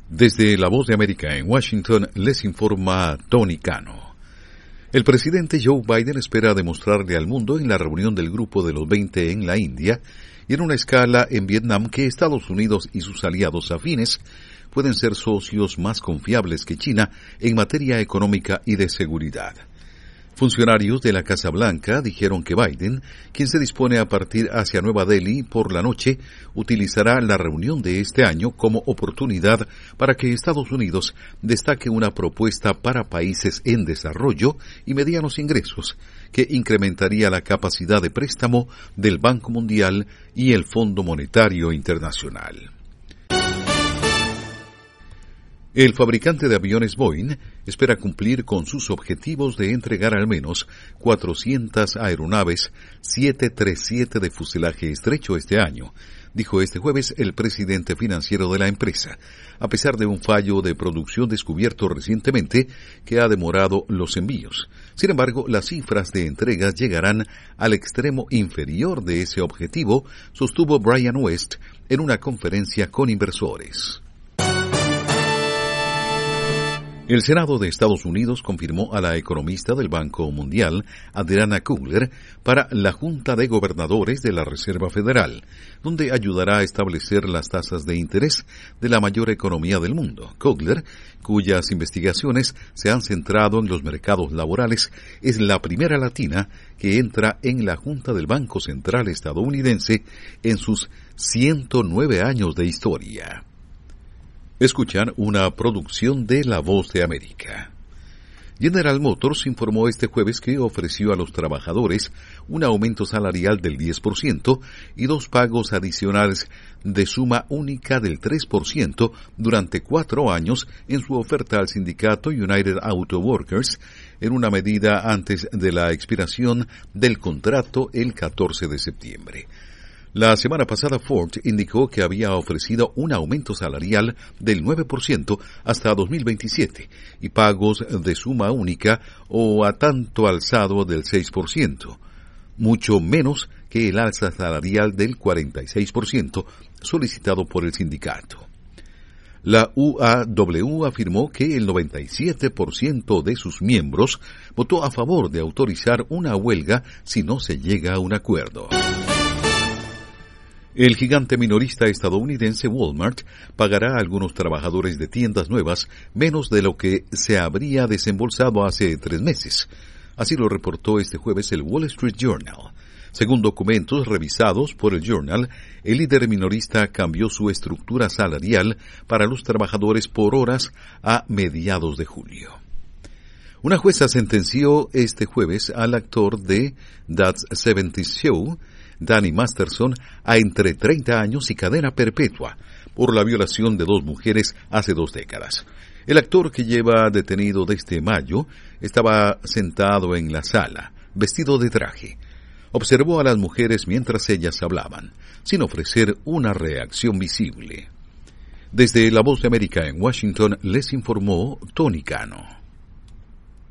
Desde La Voz de América en Washington les informa Tony Cano. El presidente Joe Biden espera demostrarle al mundo en la reunión del Grupo de los 20 en la India y en una escala en Vietnam que Estados Unidos y sus aliados afines pueden ser socios más confiables que China en materia económica y de seguridad. Funcionarios de la Casa Blanca dijeron que Biden, quien se dispone a partir hacia Nueva Delhi por la noche, utilizará la reunión de este año como oportunidad para que Estados Unidos destaque una propuesta para países en desarrollo y medianos ingresos, que incrementaría la capacidad de préstamo del Banco Mundial y el Fondo Monetario Internacional. El fabricante de aviones Boeing espera cumplir con sus objetivos de entregar al menos 400 aeronaves 737 de fuselaje estrecho este año, dijo este jueves el presidente financiero de la empresa, a pesar de un fallo de producción descubierto recientemente que ha demorado los envíos. Sin embargo, las cifras de entregas llegarán al extremo inferior de ese objetivo, sostuvo Brian West en una conferencia con inversores. El Senado de Estados Unidos confirmó a la economista del Banco Mundial, Adriana Kugler, para la Junta de Gobernadores de la Reserva Federal, donde ayudará a establecer las tasas de interés de la mayor economía del mundo. Kugler, cuyas investigaciones se han centrado en los mercados laborales, es la primera latina que entra en la Junta del Banco Central estadounidense en sus 109 años de historia. Escuchan una producción de La Voz de América. General Motors informó este jueves que ofreció a los trabajadores un aumento salarial del 10% y 2 pagos adicionales de suma única del 3% durante 4 años en su oferta al sindicato United Auto Workers, en una medida antes de la expiración del contrato el 14 de septiembre. La semana pasada Ford indicó que había ofrecido un aumento salarial del 9% hasta 2027 y pagos de suma única o a tanto alzado del 6%, mucho menos que el alza salarial del 46% solicitado por el sindicato. La UAW afirmó que el 97% de sus miembros votó a favor de autorizar una huelga si no se llega a un acuerdo. El gigante minorista estadounidense Walmart pagará a algunos trabajadores de tiendas nuevas menos de lo que se habría desembolsado hace 3 meses. Así lo reportó este jueves el Wall Street Journal. Según documentos revisados por el Journal, el líder minorista cambió su estructura salarial para los trabajadores por horas a mediados de julio. Una jueza sentenció este jueves al actor de That 70's Show, Danny Masterson, a entre 30 años y cadena perpetua por la violación de 2 mujeres hace 2 décadas. El actor, que lleva detenido desde mayo, estaba sentado en la sala, vestido de traje. Observó a las mujeres mientras ellas hablaban, sin ofrecer una reacción visible. Desde La Voz de América en Washington les informó Tony Cano.